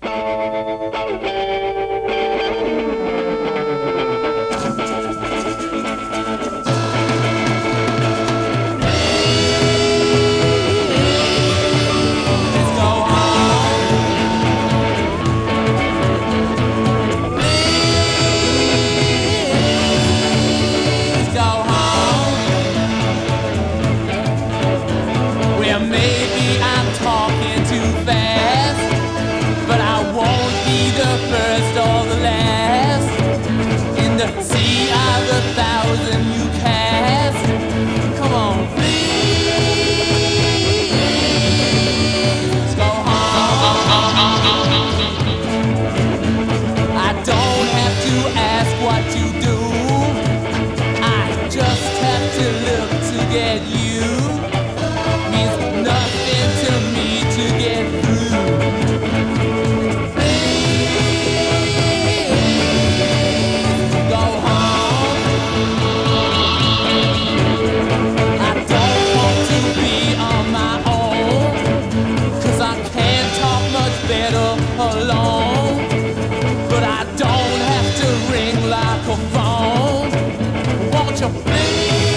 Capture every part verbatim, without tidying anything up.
Maybe I'm talking too fast, but I won't be the first or the last in the sea of a thousand you cast. Come on, please go home. I don't have to ask what to do, I just have to look to get you. Nothing to me to get through. Please go home. I don't want to be on my own, 'cause I can't talk much better alone. But I don't have to ring like a phone. Won't you please?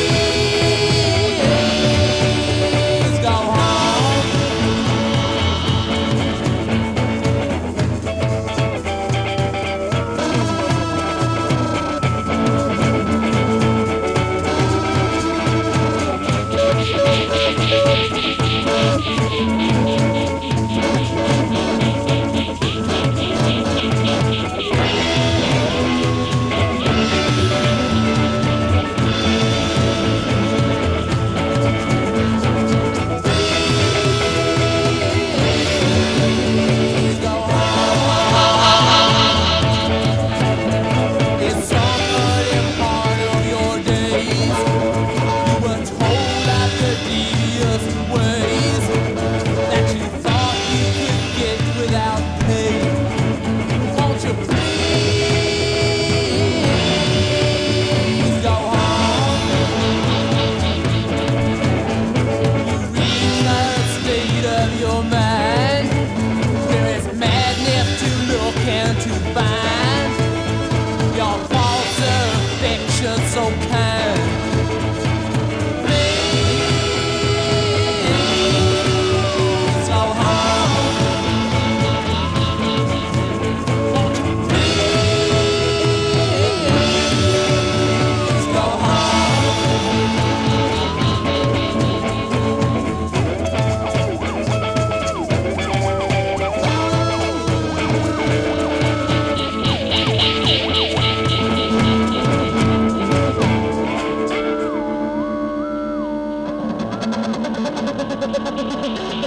To find your false affection so kind. Please go home. Won't you please go home.